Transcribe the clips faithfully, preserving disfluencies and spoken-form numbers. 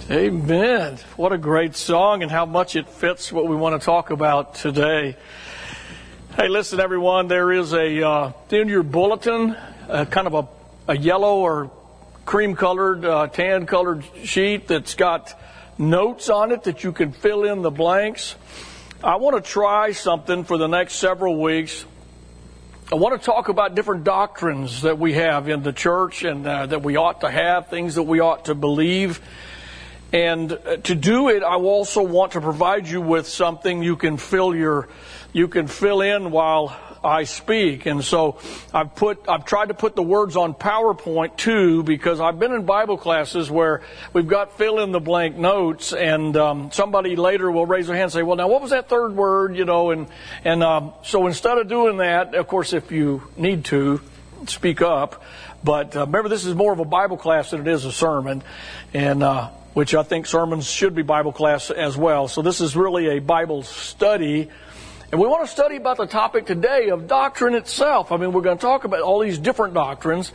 Amen. What a great song and how much it fits what we want to talk about today. Hey, listen, everyone, there is a, uh, in your bulletin, uh, kind of a, a yellow or cream-colored, uh, tan-colored sheet that's got notes on it that you can fill in the blanks. I want to try something for the next several weeks. I want to talk about different doctrines that we have in the church and uh, that we ought to have, things that we ought to believe. And to do it, I also want to provide you with something you can fill your, you can fill in while I speak. And so I've put, I've tried to put the words on PowerPoint too, because I've been in Bible classes where we've got fill in the blank notes, and um, somebody later will raise their hand and say, "Well, now what was that third word?" You know, and and um, so instead of doing that, of course, if you need to, speak up. But uh, remember, this is more of a Bible class than it is a sermon, and. Uh, which I think sermons should be Bible class as well. So this is really a Bible study. And we want to study about the topic today of doctrine itself. I mean, we're going to talk about all these different doctrines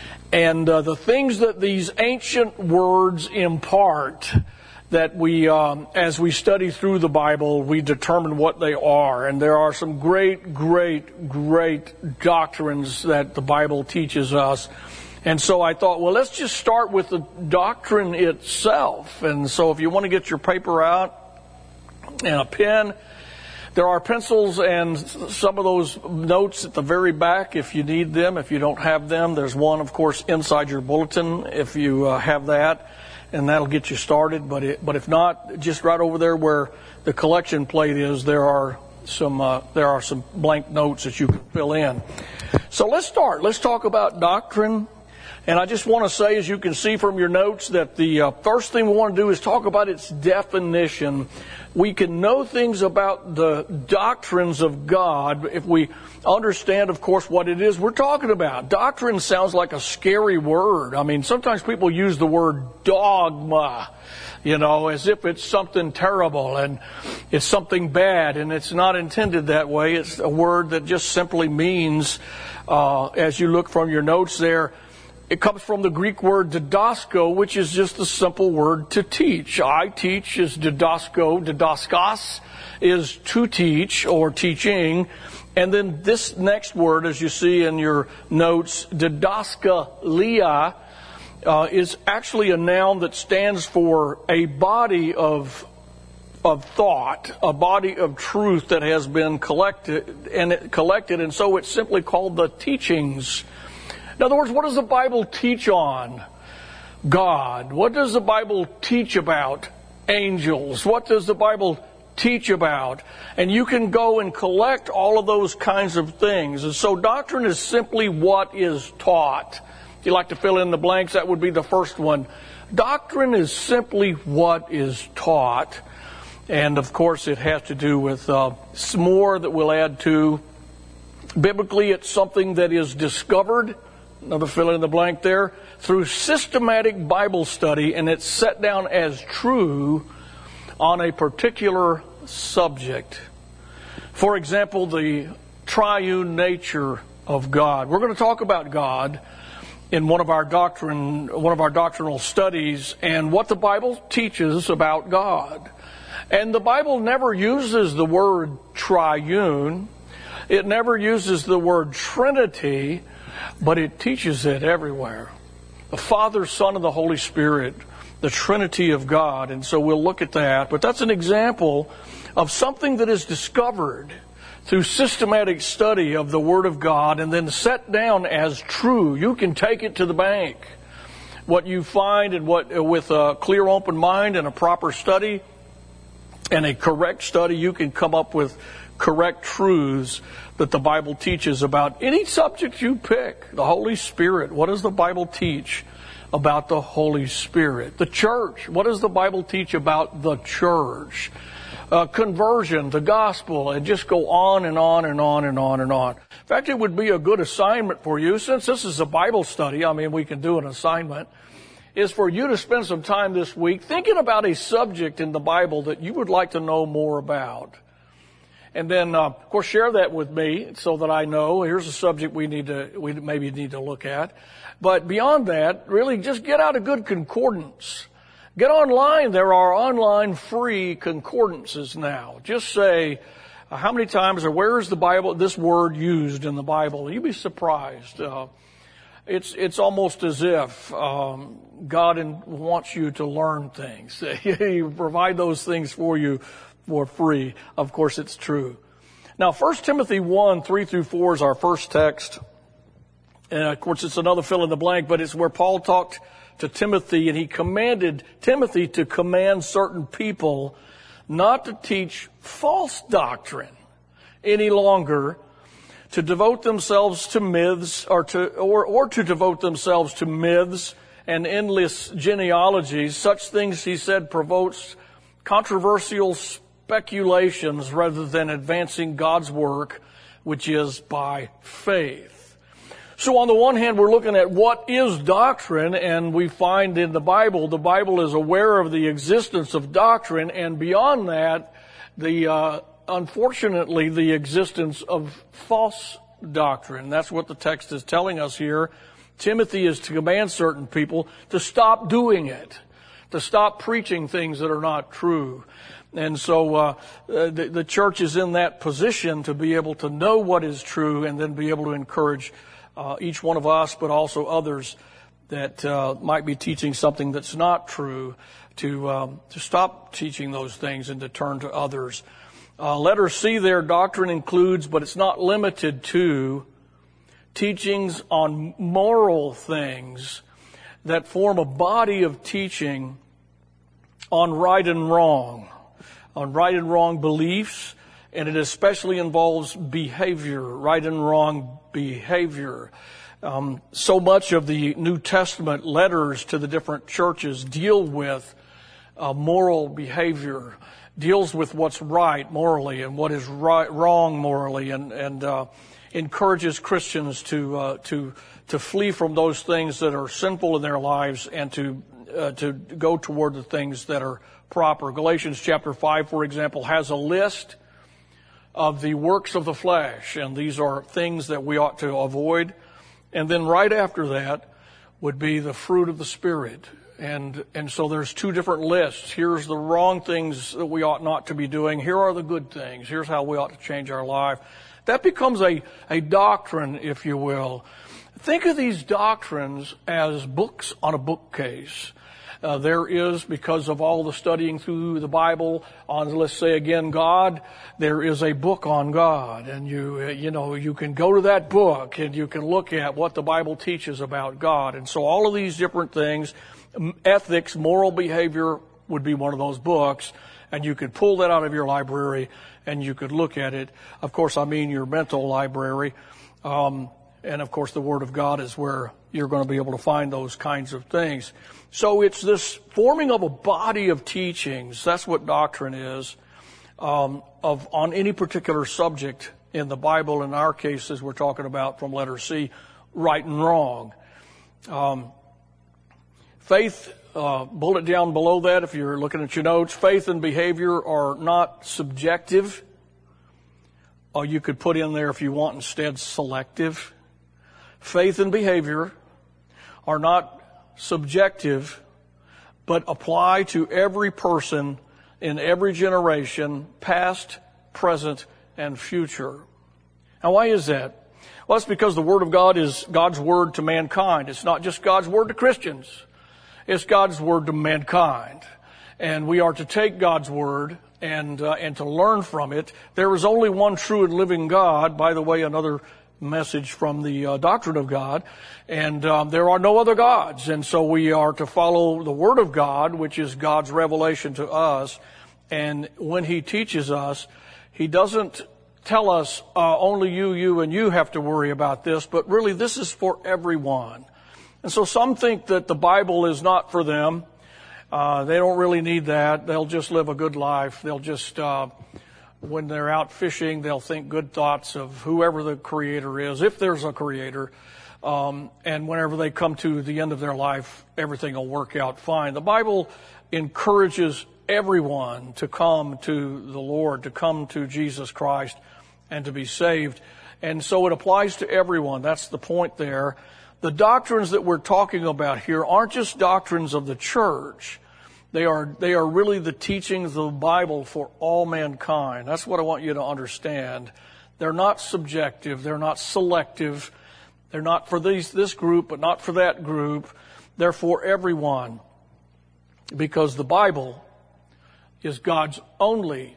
and uh, the things that these ancient words impart that we, um, as we study through the Bible, we determine what they are. And there are some great, great, great doctrines that the Bible teaches us. And so I thought, well, let's just start with the doctrine itself. And so if you want to get your paper out and a pen, there are pencils and some of those notes at the very back if you need them. If you don't have them, there's one, of course, inside your bulletin if you uh, have that, and that'll get you started. But it, but if not, just right over there where the collection plate is, there are some uh, there are some blank notes that you can fill in. So let's start. Let's talk about doctrine. And I just want to say, as you can see from your notes, that the uh, first thing we want to do is talk about its definition. We can know things about the doctrines of God if we understand, of course, what it is we're talking about. Doctrine sounds like a scary word. I mean, sometimes people use the word dogma, you know, as if it's something terrible and it's something bad, and it's not intended that way. It's a word that just simply means, uh, as you look from your notes there, it comes from the Greek word didasko, which is just a simple word to teach. I teach is didasko. Didaskos is to teach or teaching. And then this next word, as you see in your notes, didaskalia, uh, is actually a noun that stands for a body of of thought, a body of truth that has been collected and it collected, and so it's simply called the teachings. In other words, what does the Bible teach on God? What does the Bible teach about angels? What does the Bible teach about? And you can go and collect all of those kinds of things. And so doctrine is simply what is taught. If you like to fill in the blanks, that would be the first one. Doctrine is simply what is taught. And of course, it has to do with uh, some more that we'll add to. Biblically, it's something that is discovered. Another fill in the blank there, through systematic Bible study, and it's set down as true on a particular subject. For example, the triune nature of God. We're going to talk about God in one of our doctrine, one of our doctrinal studies, and what the Bible teaches about God. And the Bible never uses the word triune. It never uses the word Trinity. But it teaches it everywhere. The Father, Son, and the Holy Spirit, the Trinity of God. And so we'll look at that. But that's an example of something that is discovered through systematic study of the Word of God and then set down as true. You can take it to the bank. What you find and what with a clear, open mind and a proper study and a correct study, you can come up with correct truths that the Bible teaches about any subject you pick. The Holy Spirit. What does the Bible teach about the Holy Spirit? The church. What does the Bible teach about the church? Uh, conversion, the gospel, and just go on and on and on and on and on. In fact, it would be a good assignment for you, since this is a Bible study. I mean, we can do an assignment. Is for you to spend some time this week thinking about a subject in the Bible that you would like to know more about. And then, uh, of course, share that with me so that I know here's a subject we need to, we maybe need to look at. But beyond that, really just get out a good concordance. Get online. There are online free concordances now. Just say, uh, how many times or where is the Bible, this word used in the Bible? You'd be surprised. Uh, it's, it's almost as if, um, God in, wants you to learn things. He provide those things for you for free. Of course, it's true. Now, First Timothy one, three through four is our first text. And of course, it's another fill in the blank, but it's where Paul talked to Timothy, and he commanded Timothy to command certain people not to teach false doctrine any longer, to devote themselves to myths, or to or, or to devote themselves to myths and endless genealogies. Such things, he said, provokes controversial speculations rather than advancing God's work, which is by faith. So on the one hand, we're looking at what is doctrine, and we find in the Bible, the Bible is aware of the existence of doctrine, and beyond that, the uh, unfortunately, the existence of false doctrine. That's what the text is telling us here. Timothy is to command certain people to stop doing it, to stop preaching things that are not true. And so uh, the, the church is in that position to be able to know what is true and then be able to encourage Uh, each one of us, but also others that uh, might be teaching something that's not true, to um, to stop teaching those things and to turn to others. Uh, letter C there, doctrine includes, but it's not limited to, teachings on moral things that form a body of teaching on right and wrong, on right and wrong beliefs. And it especially involves behavior, right and wrong behavior. Um, so much of the New Testament letters to the different churches deal with uh, moral behavior, deals with what's right morally and what is right, wrong morally, and, and uh, encourages Christians to uh, to to flee from those things that are sinful in their lives and to uh, to go toward the things that are proper. Galatians chapter five, for example, has a list of the works of the flesh, and these are things that we ought to avoid. And then right after that would be the fruit of the Spirit. And and so there's two different lists. Here's the wrong things that we ought not to be doing. Here are the good things. Here's how we ought to change our life. That becomes a, a doctrine, if you will. Think of these doctrines as books on a bookcase. Uh, there is, because of all the studying through the Bible on, let's say again, God, there is a book on God. And you, uh, you know, you can go to that book and you can look at what the Bible teaches about God. And so all of these different things, ethics, moral behavior would be one of those books. And you could pull that out of your library and you could look at it. Of course, I mean your mental library. Um, and of course, the Word of God is where you're going to be able to find those kinds of things. So it's this forming of a body of teachings. That's what doctrine is, um, of on any particular subject in the Bible. In our cases, we're talking about from letter C, right and wrong. Um, faith, uh, bullet down below that if you're looking at your notes. Faith and behavior are not subjective. Or you could put in there, if you want, instead, selective. Faith and behavior are not subjective, but apply to every person in every generation, past, present, and future. Now, why is that? Well, it's because the Word of God is God's Word to mankind. It's not just God's Word to Christians. It's God's Word to mankind. And we are to take God's Word and uh, and to learn from it. There is only one true and living God. By the way, another message from the uh, doctrine of God, and um, there are no other gods, and so we are to follow the Word of God, which is God's revelation to us. And when He teaches us, He doesn't tell us uh, only you, you, and you have to worry about this, but really this is for everyone. And so some think that the Bible is not for them. Uh, they don't really need that. They'll just live a good life. They'll just uh, when they're out fishing, they'll think good thoughts of whoever the Creator is, if there's a Creator. Um, and whenever they come to the end of their life, everything will work out fine. The Bible encourages everyone to come to the Lord, to come to Jesus Christ, and to be saved. And so it applies to everyone. That's the point there. The doctrines that we're talking about here aren't just doctrines of the church. They are, they are really the teachings of the Bible for all mankind. That's what I want you to understand. They're not subjective. They're not selective. They're not for these, this group, but not for that group. They're for everyone. Because the Bible is God's only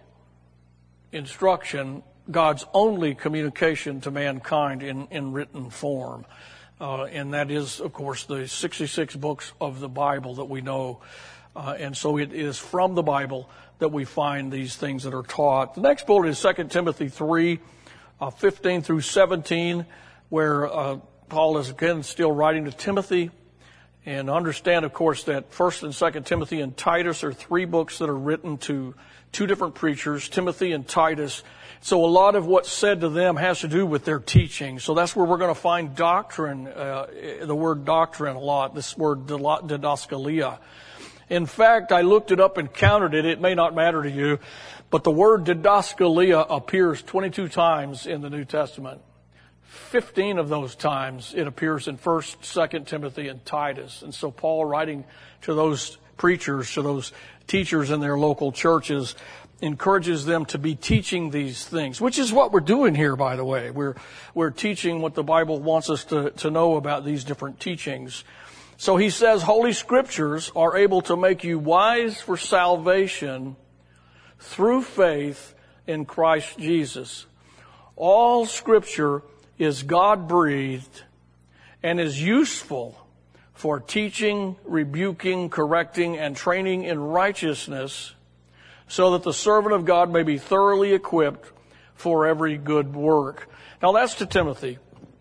instruction, God's only communication to mankind in, in written form. Uh, and that is, of course, the sixty-six books of the Bible that we know. Uh, and so it is from the Bible that we find these things that are taught. The next bullet is Second Timothy three, uh, fifteen through seventeen, where uh, Paul is again still writing to Timothy. And understand, of course, that First and Second Timothy and Titus are three books that are written to two different preachers, Timothy and Titus. So a lot of what's said to them has to do with their teaching. So that's where we're going to find doctrine, uh, the word doctrine a lot, this word didaskalia. In fact, I looked it up and counted it. It may not matter to you, but the word didaskalia appears twenty-two times in the New Testament. Fifteen of those times it appears in First, Second Timothy, and Titus. And so Paul, writing to those preachers, to those teachers in their local churches, encourages them to be teaching these things, which is what we're doing here, by the way. We're we're teaching what the Bible wants us to, to know about these different teachings. So he says, Holy Scriptures are able to make you wise for salvation through faith in Christ Jesus. All Scripture is God-breathed and is useful for teaching, rebuking, correcting, and training in righteousness, so that the servant of God may be thoroughly equipped for every good work. Now that's to Timothy.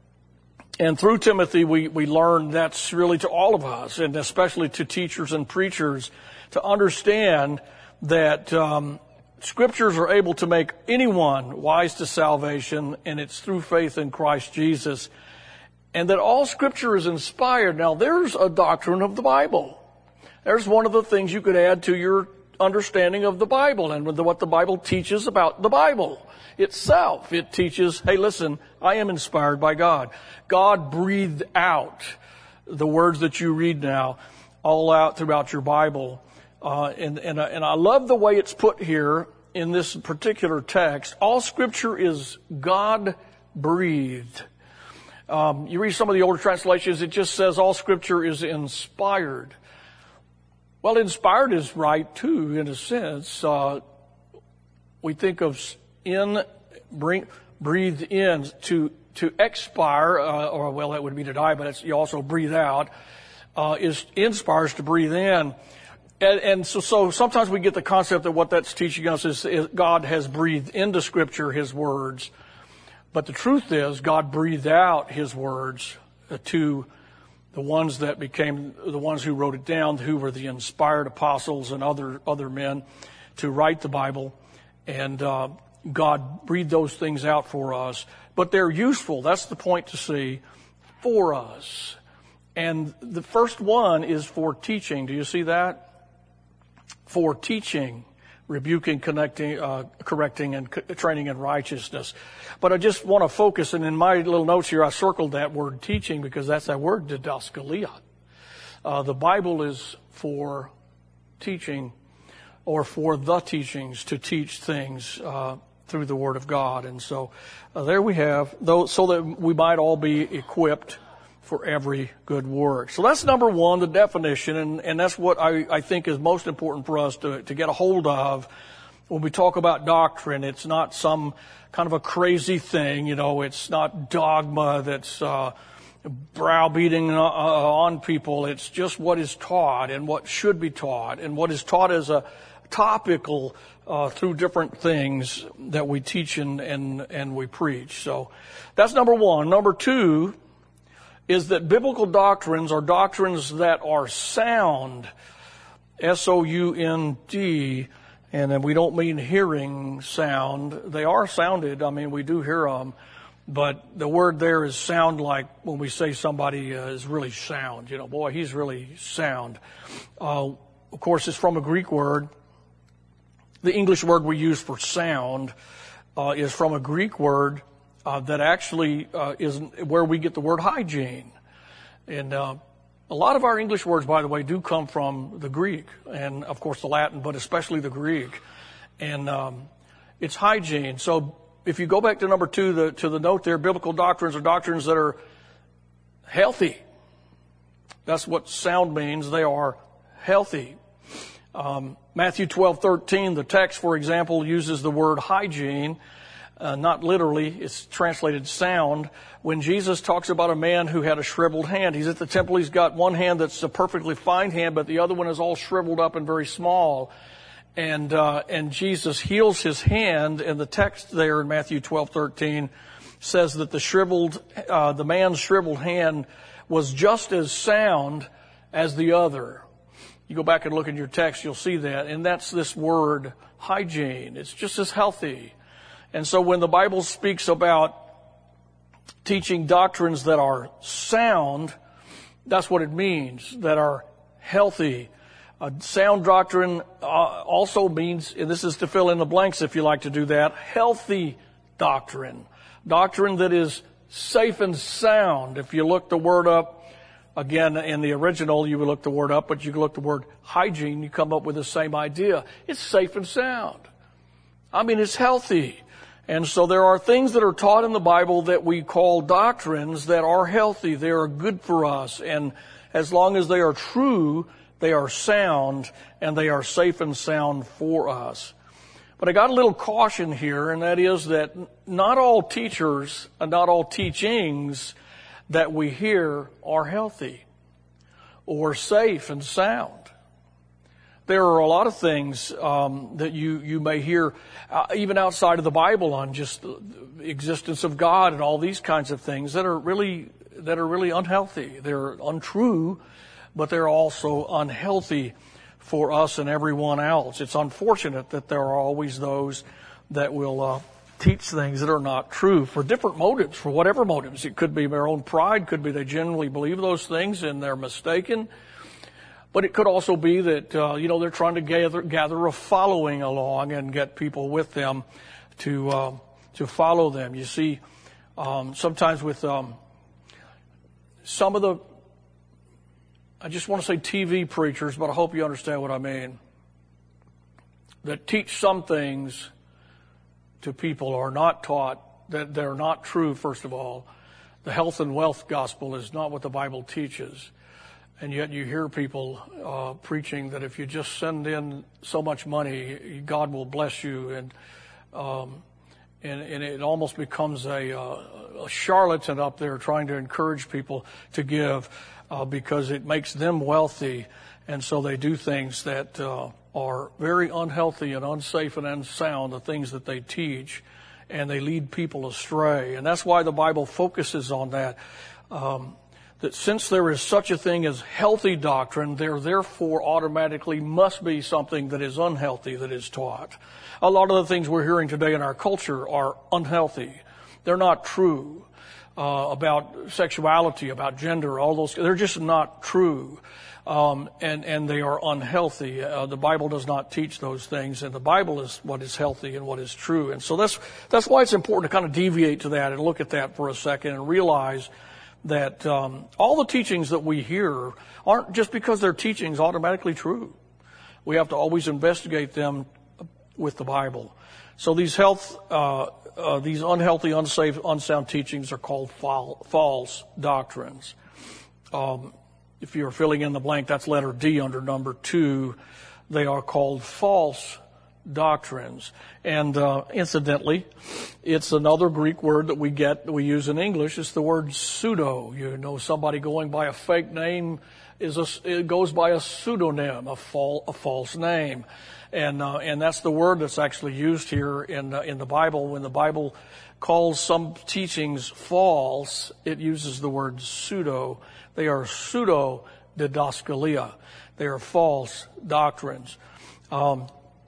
And through Timothy, we, we learn that's really to all of us, and especially to teachers and preachers, to understand that um, Scriptures are able to make anyone wise to salvation, and it's through faith in Christ Jesus. And that all Scripture is inspired. Now, there's a doctrine of the Bible. There's one of the things you could add to your understanding of the Bible and what the Bible teaches about the Bible itself. It teaches, hey, listen, I am inspired by God. God breathed out the words that you read now all out throughout your Bible. Uh, and, and, and I love the way it's put here in this particular text. All Scripture is God-breathed. Um, you read some of the older translations, it just says all Scripture is inspired. Well, inspired is right, too, in a sense. Uh, we think of in, bring, breathed in, to to expire, uh, or, well, that would be to die, but it's, you also breathe out, uh, is inspires to breathe in. And, and so, so sometimes we get the concept that what that's teaching us is, is God has breathed into Scripture His words. But the truth is, God breathed out His words to the ones that became the ones who wrote it down, who were the inspired apostles and other other men to write the Bible. And uh, God breathed those things out for us. But they're useful, that's the point to see, for us. And the first one is for teaching. Do you see that? For teaching, rebuking, connecting, uh, correcting, and c- training in righteousness. But I just want to focus, and in my little notes here, I circled that word teaching because that's that word, didaskalia. Uh, the Bible is for teaching, or for the teachings, to teach things uh, through the Word of God. And so uh, there we have, though, so that we might all be equipped for every good work. So that's number one, the definition, and, and that's what I, I think is most important for us to, to get a hold of when we talk about doctrine. It's not some kind of a crazy thing, you know, it's not dogma that's uh, browbeating uh, on people. It's just what is taught and what should be taught, and what is taught as a topical uh, through different things that we teach and, and, and we preach. So that's number one. Number two is that biblical doctrines are doctrines that are sound, S O U N D, and then we don't mean hearing sound. They are sounded. I mean, we do hear them, but the word there is sound, like when we say somebody uh, is really sound. You know, boy, he's really sound. Uh, of course, it's from a Greek word. The English word we use for sound uh, is from a Greek word Uh, that actually uh, is where we get the word hygiene. And uh, A lot of our English words, by the way, do come from the Greek and, of course, the Latin, but especially the Greek. And um, it's hygiene. So if you go back to number two, the, to the note there, biblical doctrines are doctrines that are healthy. That's what sound means. They are healthy. Um, Matthew twelve thirteen, the text, for example, uses the word hygiene. Uh, not literally, it's translated sound. When Jesus talks about a man who had a shriveled hand, he's at the temple, he's got one hand that's a perfectly fine hand, but the other one is all shriveled up and very small. And, uh, and Jesus heals his hand, and the text there in Matthew twelve thirteen says that the shriveled, uh, the man's shriveled hand was just as sound as the other. You go back and look in your text, you'll see that. And that's this word, hygiene. It's just as healthy. And so when the Bible speaks about teaching doctrines that are sound, that's what it means, that are healthy. A sound doctrine uh, also means, and this is to fill in the blanks if you like to do that, healthy doctrine. Doctrine that is safe and sound. If you look the word up, again, in the original, you would look the word up, but you can look the word hygiene, you come up with the same idea. It's safe and sound. I mean, it's healthy. And so there are things that are taught in the Bible that we call doctrines that are healthy. They are good for us. And as long as they are true, they are sound, and they are safe and sound for us. But I got a little caution here, and that is that not all teachers and not all teachings that we hear are healthy or safe and sound. There are a lot of things um, that you, you may hear uh, even outside of the Bible on just the existence of God and all these kinds of things that are really that are really unhealthy. They're untrue, but they're also unhealthy for us and everyone else. It's unfortunate that there are always those that will uh, teach things that are not true for different motives, for whatever motives. It could be their own pride, could be they genuinely believe those things and they're mistaken. But it could also be that, uh, you know, they're trying to gather, gather a following along and get people with them to, uh, to follow them. You see, um, sometimes with, um, some of the, I just want to say T V preachers, but I hope you understand what I mean, that teach some things to people are not taught, that they're not true, first of all. The health and wealth gospel is not what the Bible teaches. And yet you hear people uh, preaching that if you just send in so much money, God will bless you. And um, and, and it almost becomes a, uh, a charlatan up there trying to encourage people to give uh, because it makes them wealthy. And so they do things that uh, are very unhealthy and unsafe and unsound, the things that they teach, and they lead people astray. And that's why the Bible focuses on that. Um, that since there is such a thing as healthy doctrine, there therefore automatically must be something that is unhealthy that is taught. A lot of the things we're hearing today in our culture are unhealthy. They're not true uh, about sexuality, about gender, all those. They're just not true, um, and and they are unhealthy. Uh, the Bible does not teach those things, and the Bible is what is healthy and what is true. And so that's that's why it's important to kind of deviate to that and look at that for a second and realize that um, all the teachings that we hear aren't just because they're teachings automatically true. We have to always investigate them with the Bible. So these health, uh, uh, these unhealthy, unsafe, unsound teachings are called fal- false doctrines. Um, if you're filling in the blank, that's letter D under number two. They are called false doctrines. And uh, incidentally, it's another Greek word that we get, that we use in English. It's the word pseudo. You know, somebody going by a fake name is a, it goes by a pseudonym, a, fal, a false name. And uh, and that's the word that's actually used here in uh, in the Bible. When the Bible calls some teachings false, it uses the word pseudo. They are pseudo didaskalia. They are false doctrines. Um,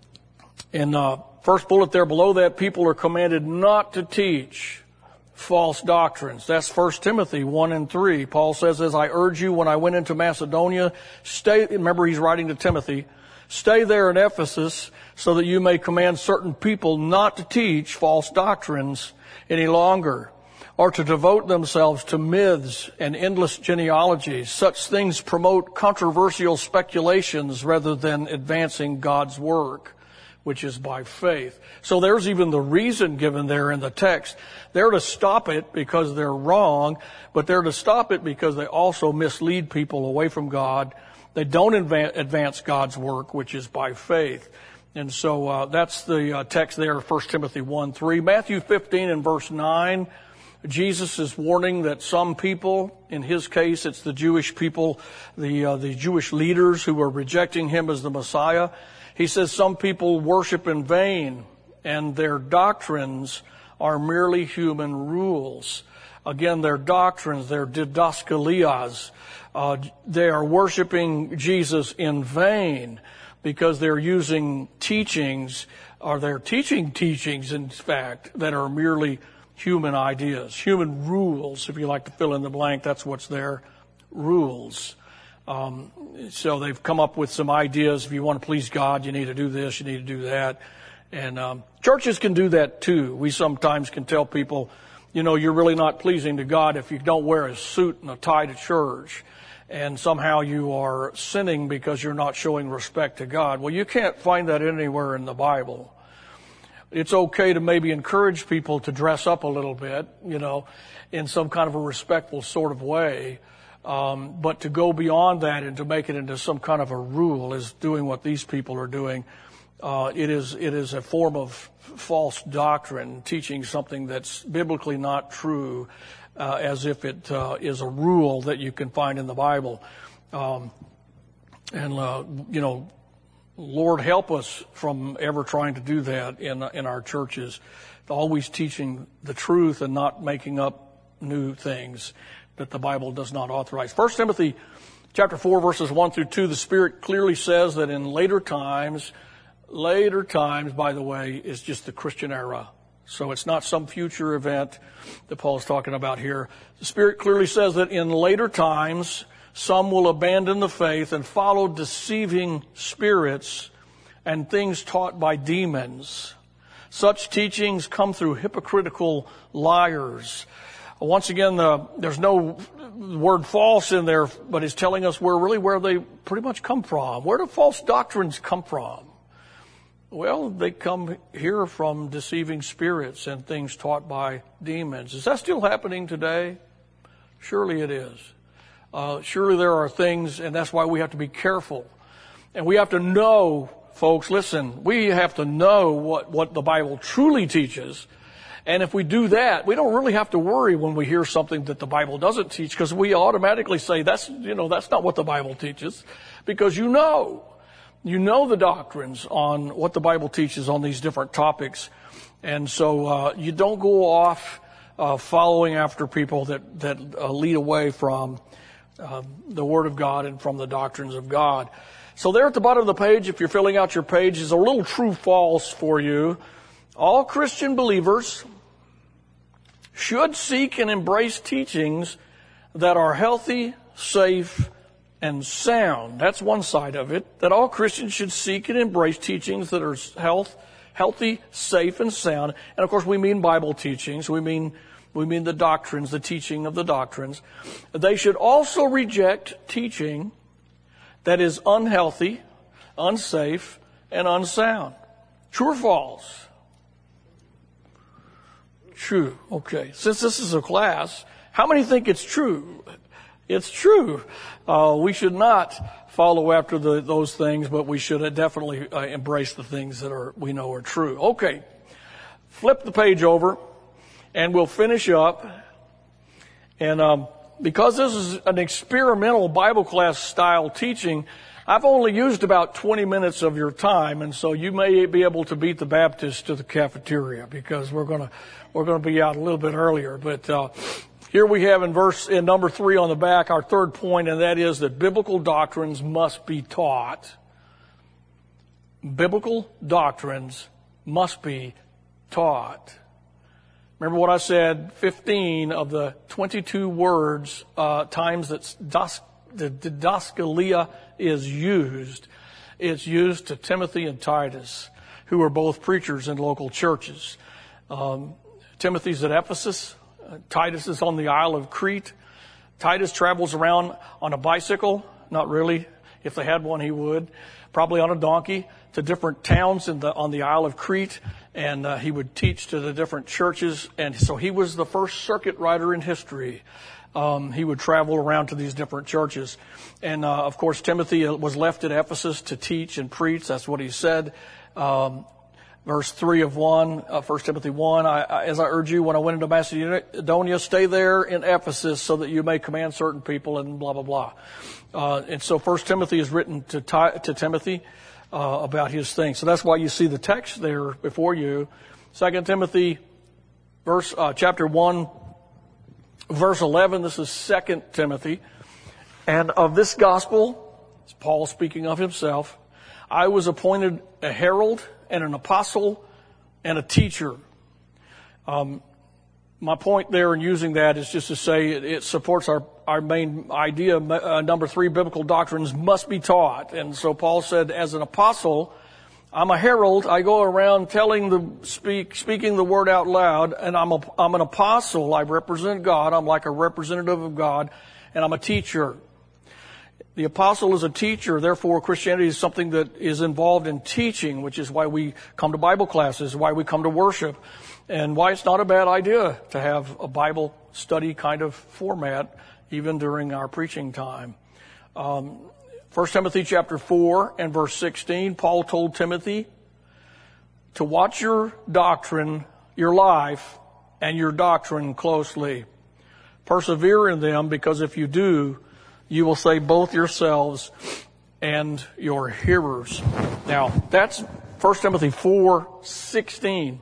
In the first bullet there below that, people are commanded not to teach false doctrines. That's First Timothy one and three. Paul says, as I urge you when I went into Macedonia, stay, remember he's writing to Timothy, stay there in Ephesus so that you may command certain people not to teach false doctrines any longer. or to devote themselves to myths and endless genealogies. Such things promote controversial speculations rather than advancing God's work, which is by faith. So there's even the reason given there in the text. They're to stop it because they're wrong, but they're to stop it because they also mislead people away from God. They don't advance God's work, which is by faith. And so uh, that's the uh, text there, First Timothy one three. Matthew fifteen and verse nine, Jesus is warning that some people, in his case it's the Jewish people, the uh, the Jewish leaders who are rejecting him as the Messiah. He says some people worship in vain, and their doctrines are merely human rules. Again, their doctrines, their didaskalias, uh, they are worshiping Jesus in vain because they're using teachings, or they're teaching teachings, in fact, that are merely human ideas, human rules. If you like to fill in the blank, that's what's there, rules. Um, so they've come up with some ideas. If you want to please God, you need to do this, you need to do that. And um, churches can do that too. We sometimes can tell people, you know, you're really not pleasing to God if you don't wear a suit and a tie to church. And somehow you are sinning because you're not showing respect to God. Well, you can't find that anywhere in the Bible. It's okay to maybe encourage people to dress up a little bit, you know, in some kind of a respectful sort of way. Um, but to go beyond that and to make it into some kind of a rule is doing what these people are doing. Uh, it is, it is a form of false doctrine, teaching something that's biblically not true, uh, as if it, uh, is a rule that you can find in the Bible. Um, and, uh, you know, Lord help us from ever trying to do that in, in our churches. Always teaching the truth and not making up new things that the Bible does not authorize. First Timothy chapter four, verses one through two, the Spirit clearly says that in later times, later times, by the way, is just the Christian era. So it's not some future event that Paul's talking about here. The Spirit clearly says that in later times, some will abandon the faith and follow deceiving spirits and things taught by demons. Such teachings come through hypocritical liars. Once again, the, there's no word false in there, but it's telling us where really where they pretty much come from. Where do false doctrines come from? Well, they come here from deceiving spirits and things taught by demons. Is that still happening today? Surely it is. Uh, surely there are things, and that's why we have to be careful. And we have to know, folks, listen, we have to know what, what the Bible truly teaches. And if we do that, we don't really have to worry when we hear something that the Bible doesn't teach, because we automatically say, that's, you know, that's not what the Bible teaches, because you know, you know the doctrines on what the Bible teaches on these different topics. And so, uh, you don't go off, uh, following after people that, that uh, lead away from, uh, the Word of God and from the doctrines of God. So there at the bottom of the page, if you're filling out your page, is a little true false for you. All Christian believers should seek and embrace teachings that are healthy, safe, and sound. That's one side of it. That all Christians should seek and embrace teachings that are health, healthy, safe, and sound. And of course, we mean Bible teachings. We mean we mean the doctrines, the teaching of the doctrines. They should also reject teaching that is unhealthy, unsafe, and unsound. True or false? True. Okay. Since this is a class, how many think it's true? It's true. Uh, we should not follow after the, those things, but we should definitely uh, embrace the things that are we know are true. Okay. Flip the page over, and we'll finish up. And um, because this is an experimental Bible class style teaching, I've only used about twenty minutes of your time, and so you may be able to beat the Baptists to the cafeteria, because we're going to we're going to be out a little bit earlier. But uh, here we have in verse in number three on the back our third point, and that is that biblical doctrines must be taught. Biblical doctrines must be taught. Remember what I said? Fifteen of the twenty-two words uh, times that das, the didaskalia is used. It's used to Timothy and Titus, who are both preachers in local churches. Um, Timothy's at Ephesus, Uh, Titus is on the Isle of Crete. Titus travels around on a bicycle. Not really. If they had one, he would. Probably on a donkey to different towns in the, on the Isle of Crete. And uh, he would teach to the different churches. And so he was the first circuit rider in history. Um, he would travel around to these different churches. And, uh, of course, Timothy was left at Ephesus to teach and preach. That's what he said. Um, verse three of one, uh, First Timothy one, I, I, as I urge you, when I went into Macedonia, stay there in Ephesus so that you may command certain people and blah, blah, blah. Uh, and so First Timothy is written to, to Timothy, uh, about his thing. So that's why you see the text there before you. Second Timothy, verse, uh, chapter one, verse eleven, this is Second Timothy. And of this gospel, it's Paul speaking of himself, I was appointed a herald and an apostle and a teacher. Um, my point there in using that is just to say it, it supports our, our main idea. Uh, number three, biblical doctrines must be taught. And so Paul said, as an apostle, I'm a herald. I go around telling the speak, speaking the word out loud, and I'm a, I'm an apostle. I represent God. I'm like a representative of God, and I'm a teacher. The apostle is a teacher. Therefore, Christianity is something that is involved in teaching, which is why we come to Bible classes, why we come to worship, and why it's not a bad idea to have a Bible study kind of format, even during our preaching time. Um, First Timothy chapter four and verse sixteen, Paul told Timothy to watch your doctrine, your life, and your doctrine closely. Persevere in them, because if you do, you will save both yourselves and your hearers. Now, that's First Timothy four sixteen.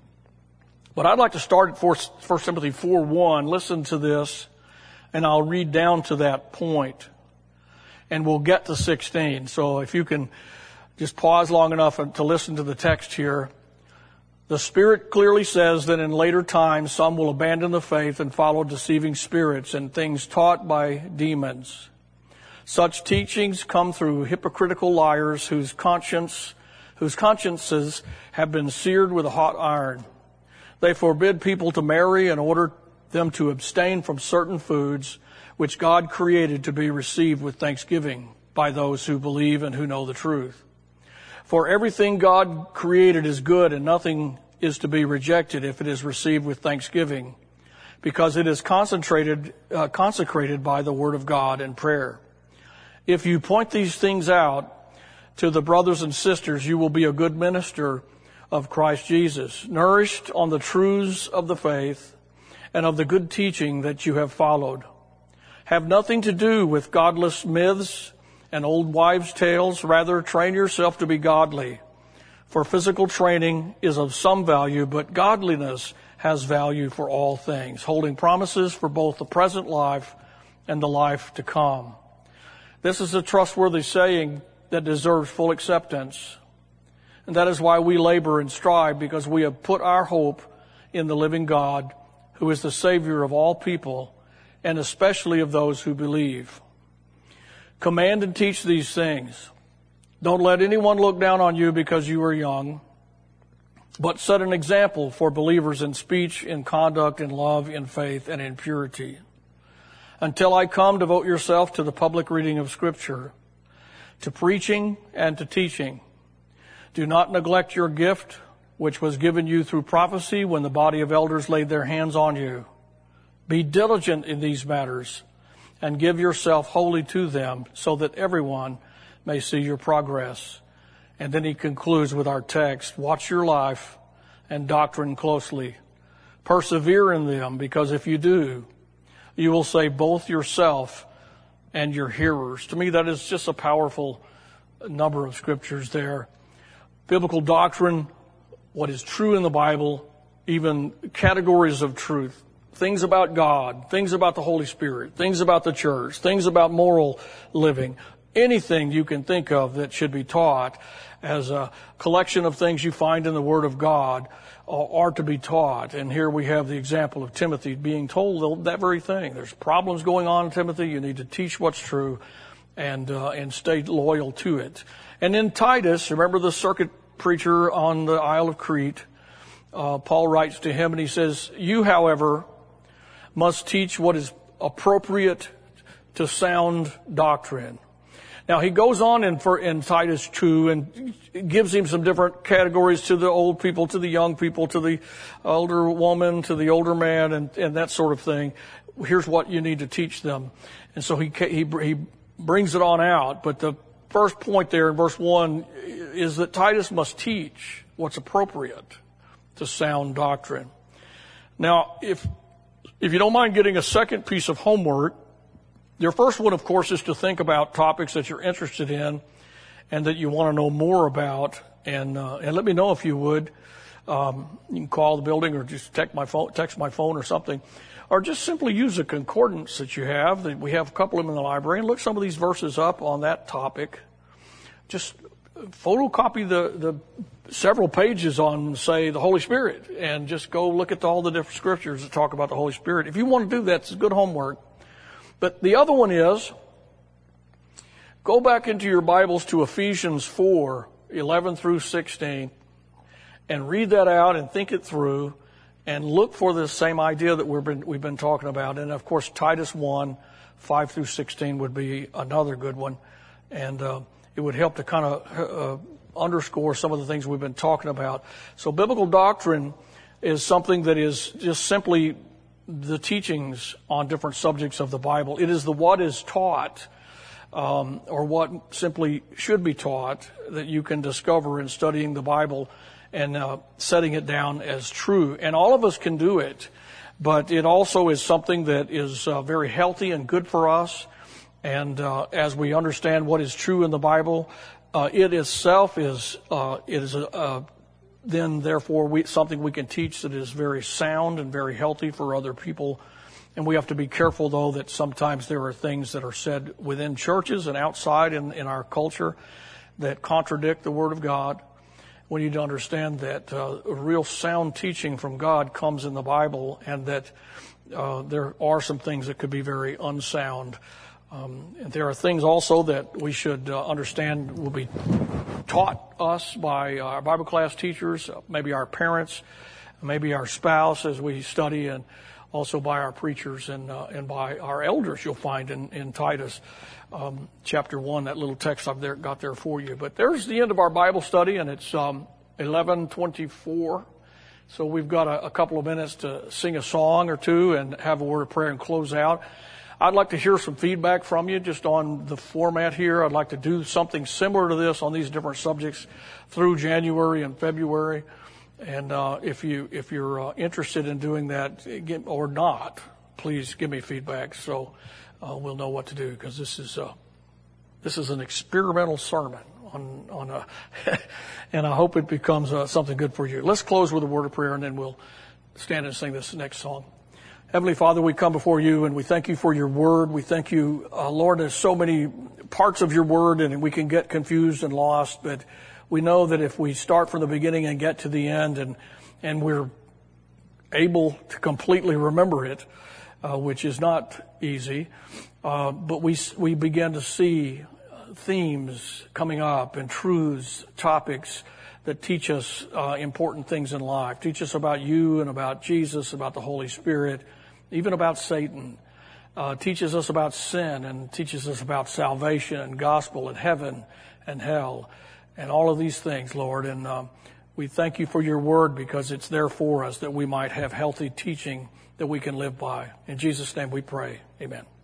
But I'd like to start at First Timothy four one. Listen to this, and I'll read down to that point. And we'll get to sixteen. So if you can just pause long enough to listen to the text here. The Spirit clearly says that in later times some will abandon the faith and follow deceiving spirits and things taught by demons. Such teachings come through hypocritical liars whose conscience, whose consciences have been seared with a hot iron. They forbid people to marry and order them to abstain from certain foods which God created to be received with thanksgiving by those who believe and who know the truth. For everything God created is good, and nothing is to be rejected if it is received with thanksgiving, because it is concentrated, uh, consecrated by the word of God and prayer. If you point these things out to the brothers and sisters, you will be a good minister of Christ Jesus, nourished on the truths of the faith and of the good teaching that you have followed. Have nothing to do with godless myths and old wives' tales. Rather, train yourself to be godly. For physical training is of some value, but godliness has value for all things, holding promises for both the present life and the life to come. This is a trustworthy saying that deserves full acceptance. And that is why we labor and strive, because we have put our hope in the living God, who is the Savior of all people, and especially of those who believe. Command and teach these things. Don't let anyone look down on you because you are young, but set an example for believers in speech, in conduct, in love, in faith, and in purity. Until I come, devote yourself to the public reading of Scripture, to preaching and to teaching. Do not neglect your gift, which was given you through prophecy when the body of elders laid their hands on you. Be diligent in these matters and give yourself wholly to them, so that everyone may see your progress. And then he concludes with our text, watch your life and doctrine closely. Persevere in them, because if you do, you will save both yourself and your hearers. To me, that is just a powerful number of scriptures there. Biblical doctrine, what is true in the Bible, even categories of truth. Things about God, things about the Holy Spirit, things about the church, things about moral living. Anything you can think of that should be taught as a collection of things you find in the Word of God are to be taught. And here we have the example of Timothy being told that very thing. There's problems going on in Timothy. You need to teach what's true and uh, and stay loyal to it. And in Titus, remember the circuit preacher on the Isle of Crete, uh, Paul writes to him and he says, you, however, must teach what is appropriate to sound doctrine. Now, he goes on in, for, in Titus two and gives him some different categories to the old people, to the young people, to the older woman, to the older man, and, and that sort of thing. Here's what you need to teach them. And so he, he, he brings it on out. But the first point there in verse one is that Titus must teach what's appropriate to sound doctrine. Now, if, if you don't mind getting a second piece of homework, your first one, of course, is to think about topics that you're interested in and that you want to know more about. And, uh, and let me know if you would. Um, you can call the building or just text my phone, text my phone or something. Or just simply use a concordance that you have. We have a couple of them in the library. And look some of these verses up on that topic. Just photocopy the, the several pages on, say, the Holy Spirit. And just go look at all the different scriptures that talk about the Holy Spirit. If you want to do that, it's good homework. But the other one is, go back into your Bibles to Ephesians four, eleven through sixteen, and read that out and think it through, and look for this same idea that we've been, we've been talking about. And of course, Titus one, five through sixteen would be another good one. And uh, it would help to kind of uh, underscore some of the things we've been talking about. So biblical doctrine is something that is just simply the teachings on different subjects of the Bible. It is the what is taught, um, or what simply should be taught, that you can discover in studying the Bible and uh, setting it down as true. And all of us can do it, but it also is something that is uh, very healthy and good for us. And uh, as we understand what is true in the Bible, uh, it itself is uh, it is a, a then therefore we, something we can teach that is very sound and very healthy for other people. And we have to be careful, though, that sometimes there are things that are said within churches and outside in, in our culture that contradict the Word of God. We need to understand that uh, real sound teaching from God comes in the Bible, and that uh, there are some things that could be very unsound. Um, and there are things also that we should uh, understand will be taught us by our Bible class teachers, maybe our parents, maybe our spouse as we study, and also by our preachers and uh, and by our elders. You'll find in, in Titus um, chapter one, that little text I've there, got there for you. But there's the end of our Bible study, and it's um, eleven twenty-four. So we've got a, a couple of minutes to sing a song or two and have a word of prayer and close out. I'd like to hear some feedback from you just on the format here. I'd like to do something similar to this on these different subjects through January and February. And uh, if you if you're uh, interested in doing that or not, please give me feedback so uh, we'll know what to do, because this is uh, this is an experimental sermon on on a, and I hope it becomes uh, something good for you. Let's close with a word of prayer, and then we'll stand and sing this next song. Heavenly Father, we come before you and we thank you for your word. We thank you, uh, Lord, there's so many parts of your word and we can get confused and lost, but we know that if we start from the beginning and get to the end and, and we're able to completely remember it, uh, which is not easy, uh, but we, we begin to see themes coming up and truths, topics that teach us uh, important things in life. Teach us about you and about Jesus, about the Holy Spirit, even about Satan. Uh, teaches us about sin and teaches us about salvation and gospel and heaven and hell and all of these things, Lord. And um, we thank you for your word, because it's there for us that we might have healthy teaching that we can live by. In Jesus' name we pray. Amen.